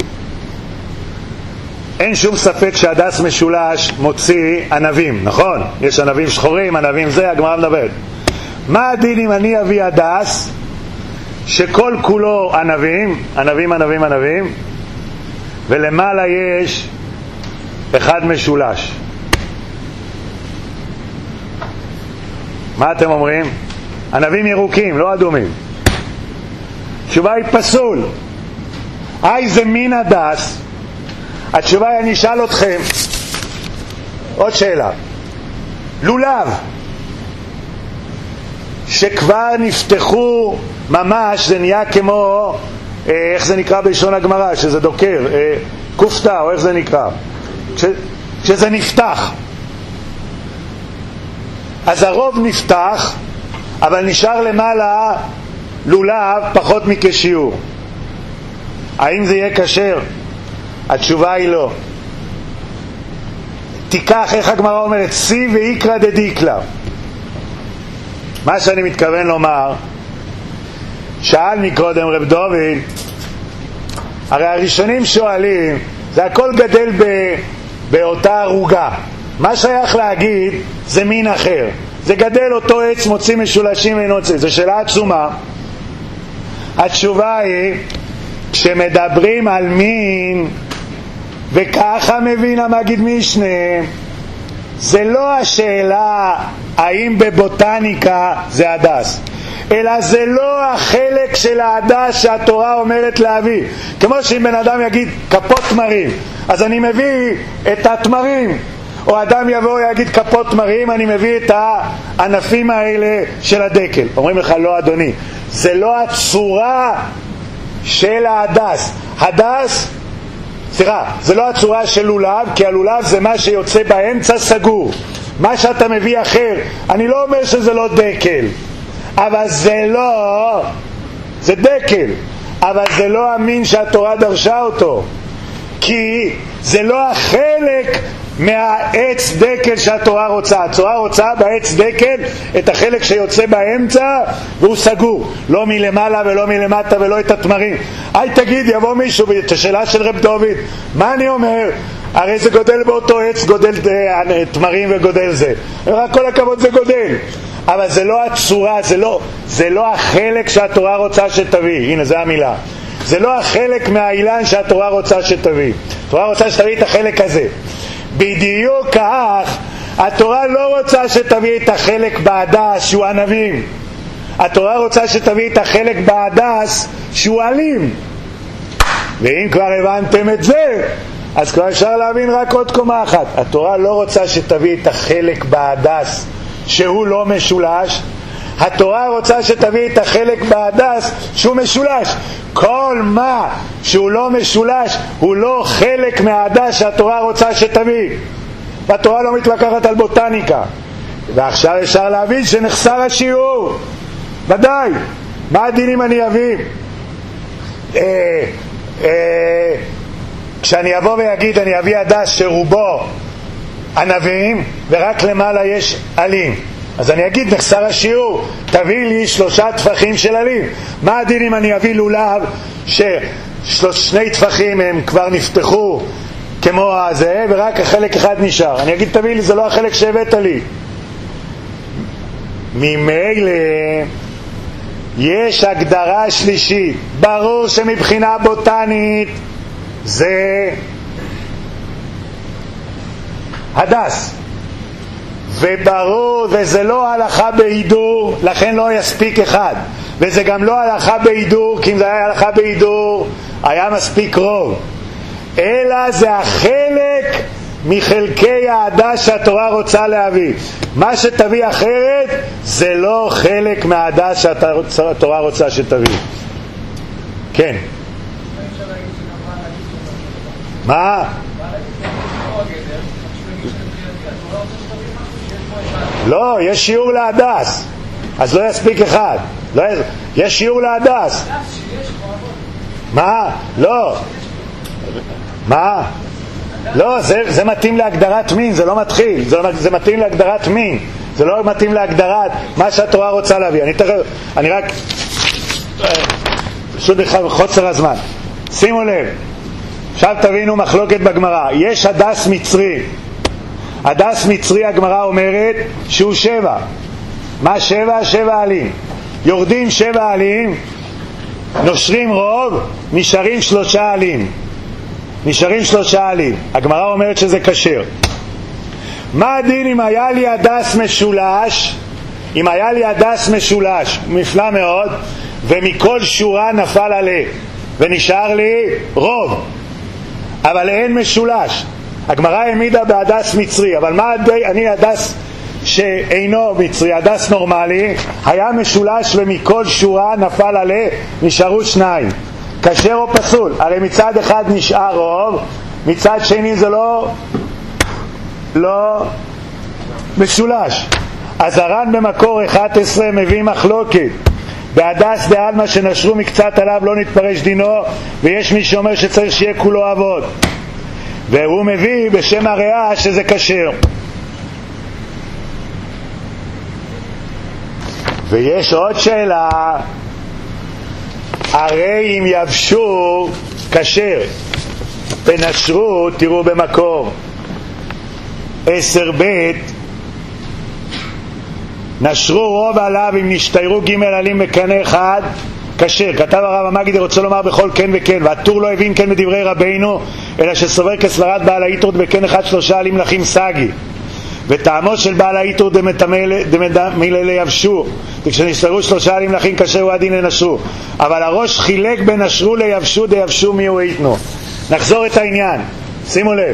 אין שום ספק שהדס משולש מוציא ענבים, נכון? יש ענבים שחורים, ענבים זה, הגמרא מדברת. מה הדין אם אני אביא הדס שכל כולו ענבים, ענבים, ענבים, ענבים, ולמעלה יש אחד משולש? מה אתם אומרים? ענבים ירוקים, לא אדומים. התשובה היא פסול. איזה מין הדס? התשובה היא, אני אשאל אתכם עוד שאלה. לולב שכבר נפתחו ממש, זה נהיה כמו, איך זה נקרא בלשון הגמרא, שזה דוקר, כופתה, או איך זה נקרא, כשזה נפתח. אז הרוב נפתח, אבל נשאר למעלה לולב פחות מכשיעור. האם זה יהיה כשר? התשובה היא לא. תיקח, איך הגמרא אומרת, סי ויקרא דדיקלה. מה שאני מתכוון לומר, שאל מקודם רב דוד, הרי הראשונים שואלים, זה הכל גדל באותה ערוגה. מה שייך להגיד זה מין אחר. זה גדל אותו עץ, מוציא משולשים ונוציא. זו שאלה עצומה. התשובה היא, כשמדברים על מין, וככה מבין המגיד משנה, זה לא השאלה האם בבוטניקה זה הדס, אלא זה לא החלק של ההדס שהתורה אומרת להביא. כמו שאם בן אדם יגיד כפות תמרים, אז אני מביא את התמרים, או אדם יבוא ויגיד כפות תמרים, אני מביא את הענפים האלה של הדקל. אומרים לך, לא אדוני, זה לא הצורה של ההדס. הדס, סליחה, זה לא הצורה של לולב, כי הלולב זה מה שיוצא באמצע סגור. מה שאתה מביא אחר, אני לא אומר שזה לא דקל, אבל זה לא, זה דקל, אבל זה לא המין שהתורה דרשה אותו, כי זה לא החלק מהעץ דקל שהתורה רוצה. התורה רוצה בעץ דקל את החלק שיוצא באמצע והוא סגור, לא מלמעלה ולא מלמטה ולא את התמרים. אל תגיד, יבוא מישהו, את השאלה של רב דוד, מה אני אומר? הרי זה גודל באותו עץ, גודל תמרים וגודל זה, רק כל הכבוד זה גודל, אבל זה לא הצורה, זה לא החלק שהתורה רוצה שתביא. הנה, זה המילה, זה לא החלק מהאילן שהתורה רוצה שתביא. התורה רוצה שתביא את החלק הזה. בדיוק כך התורה לא רוצה שתביא את החלק בהדס שהוא ענבים, התורה רוצה שתביא את החלק בהדס שהוא עלים. ואם כבר הבנתם את זה, אז כבר אפשר להבין רק עוד קומה אחת. התורה לא רוצה שתביא את החלק בהדס שהוא לא משולש, התורה רוצה שתביא את החלק בהדס שהוא משולש. כל מה שהוא לא משולש הוא לא חלק מההדס שהתורה רוצה שתביא. והתורה לא מתווכחת על בוטניקה. ועכשיו אפשר להבין שנחסר השיעור. ודאי. מה הדין אם אני אביא? כשאני אבוא ויגיד אני אביא הדס שרובו ענבים ורק למעלה יש עלים, אז אני אגיד, נחסר השיעור, תביא לי 3 טפחים של עלים. מה הדין אם אני אביא לולב ששני טפחים הם כבר נפתחו כמו הזה, ורק החלק אחד נשאר? אני אגיד, תביא לי, זה לא החלק שהבאת לי. ממילא יש הגדרה שלישית. ברור שמבחינה בוטנית זה הדס, וברור, וזה לא הלכה בהידור, לכן לא יספיק אחד, וזה גם לא הלכה בהידור, כי אם זה היה הלכה בהידור היה מספיק רוב, אלא זה החלק מחלקי ההדס שהתורה רוצה להביא. מה שתביא אחרת זה לא חלק מההדס שהתורה רוצה שתביא. כן. מה? לא, יש שיעור להדס, אז לא יספיק אחד. יש שיעור להדס. מה? לא. מה? לא, זה מתאים להגדרת מין, זה לא מתחיל, זה מתאים להגדרת מין, זה לא מתאים להגדרת מה שהתורה רוצה להביא. אני רק פשוט חוסר הזמן. שימו לב, עכשיו תבינו מחלוקת בגמרא. יש הדס מצרי. הדס מצרי, הגמרא אומרת שהוא 7. מה 7? 7 עלים. יורדים 7 עלים, נושרים רוב, נשארים 3 עלים. נשארים 3 עלים. הגמרא אומרת שזה כשר. מה הדין אם היה לי הדס משולש? אם היה לי הדס משולש, מפלא מאוד, ומכל שורה נפל עלה ונשאר לי רוב, אבל אין משולש. הגמרא העמידה בהדס מצרי, אבל מה אני הדס שאינו מצרי, הדס נורמלי, היה משולש ומכל שורה נפל עלה, נשארו 2. כשר או פסול? הרי מצד אחד נשאר רוב, מצד שני זה לא משולש. אז הר"ן במקור 11 מביא מחלוקת. בהדס דעלמא שנשרו מקצת עליו לא נתפרש דינו, ויש מי שאומר שצריך שיהיה כולו אבות, והוא מביא בשם הריאה שזה כשר. ויש עוד שאלה, הרי אם יבשו כשר ונשרו, תראו במקור 10 ב', נשרו רוב עליו אם נשתיירו ג' עלים בקנה אחד כשר. כתב הרב המגיד רוצה לומר בכל כן וכן, והטור לא הבין כן בדברי רבינו, אלא שסובר כסברת בעל האיתור בקן אחד 3 עלים לחים סגי, וטעמו של בעל האיתור דמתמילי ליבשו, וכשנשתרו 3 עלים לחים כשר הוא הדין לנשרו. אבל הראש חילק בין נשרו ליבשו, דיבשו מי הוא איתנו. נחזור את העניין, שימו לב.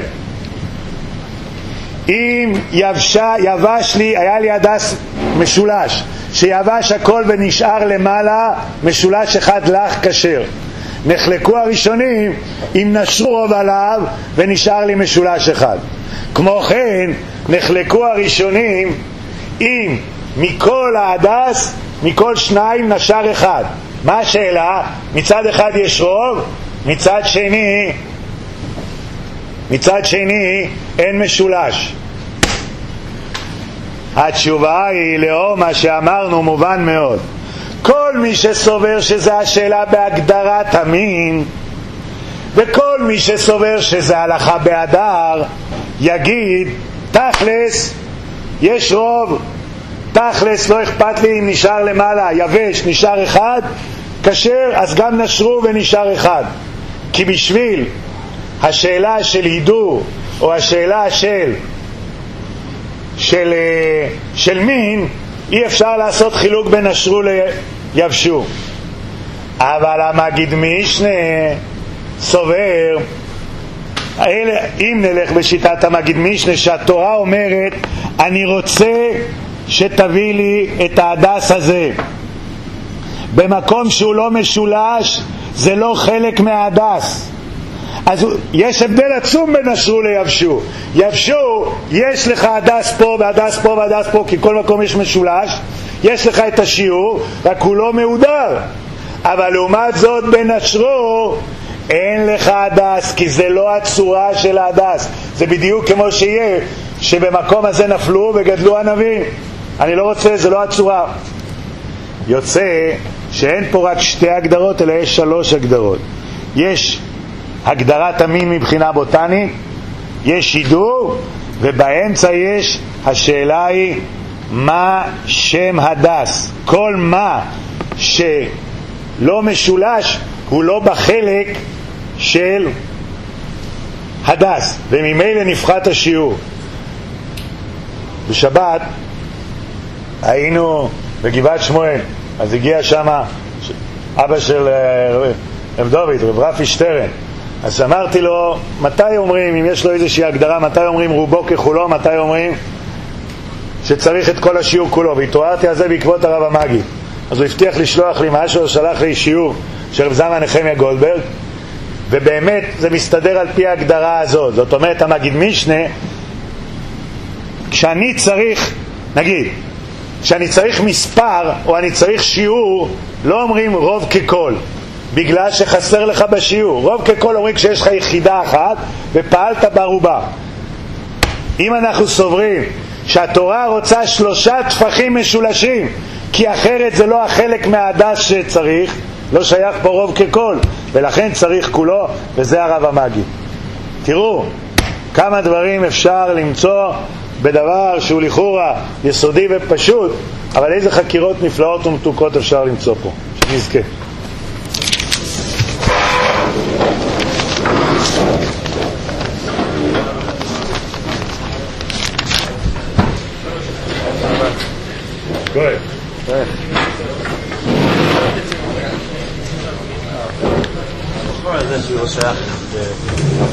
אם יבש לי, היה לי הדס משולש שיבש הכל ונשאר למעלה משולש אחד לך כשר, נחלקו הראשונים אם נשרו רוב עליו ונשאר לי משולש אחד. כמו כן נחלקו הראשונים אם מכל ההדס, מכל 2 נשאר אחד. מה השאלה? מצד אחד יש רוב, מצד שני אין משולש. התשובה היא לאור מה שאמרנו מובן מאוד. כל מי שסובר שזה השאלה בהגדרת המין, וכל מי שסובר שזה הלכה בהדר, יגיד תכלס יש רוב, תכלס לא אכפת לי אם נשאר למעלה יבש נשאר אחד כשר, אז גם נשרו ונשאר אחד. כי בשביל השאלה של הידור או השאלה של מין אי אפשר לעשות חילוק בין נשרו ליבשו. אבל המגיד משנה סובר, אם נלך בשיטת המגיד משנה, שהתורה אומרת אני רוצה שתביא לי את ההדס הזה במקום שהוא לא משולש, זה לא חלק מההדס. אז יש הבדל עצום בין נשרו ליבשו. יבשו, יש לך הדס פה והדס פה והדס פה, כי כל מקום יש משולש, יש לך את השיעור, רק הוא לא מהודר. אבל לעומת זאת בנשרו אין לך הדס, כי זה לא הצורה של ההדס. זה בדיוק כמו שיהיה שבמקום הזה נפלו וגדלו ענבים. אני לא רוצה, זה לא הצורה. יוצא שאין פה רק שתי הגדרות, אלא יש 3 הגדרות. יש הגדרת המין מבחינה בוטנית, יש שידור, ובאמצע יש, השאלה היא, מה שם הדס? כל מה שלא משולש הוא לא בחלק של הדס, וממילא נפחת השיעור. בשבת היינו בגבעת שמואל, אז הגיע שם אבא של רב דוד, רב רפי שטרן. אז אמרתי לו, מתי אומרים, אם יש לו איזושהי הגדרה, מתי אומרים רובו ככולו, מתי אומרים שצריך את כל השיעור כולו? והתעוררתי על זה בעקבות הרב המגיד. אז הוא הבטיח לשלוח לי משהו, שלח לי שיעור של רב זלמן נחמיה גולדברג, ובאמת זה מסתדר על פי ההגדרה הזאת. זאת אומרת, המגיד משנה, כשאני צריך, נגיד, כשאני צריך מספר או אני צריך שיעור, לא אומרים רוב ככל, בגלל שחסר לך בשיעור. רוב ככל אומרים כשיש לך יחידה אחת ופעלת ברובה. אם אנחנו סוברים שהתורה רוצה 3 טפחים משולשים, כי אחרת זה לא החלק מההדס שצריך, לא שייך פה רוב ככל, ולכן צריך כולו, וזה הרב המגיד. תראו כמה דברים אפשר למצוא בדבר שהוא לכאורה יסודי ופשוט, אבל איזה חקירות נפלאות ומתוקות אפשר למצוא פה. שנזכה. Good. As far as this, we will say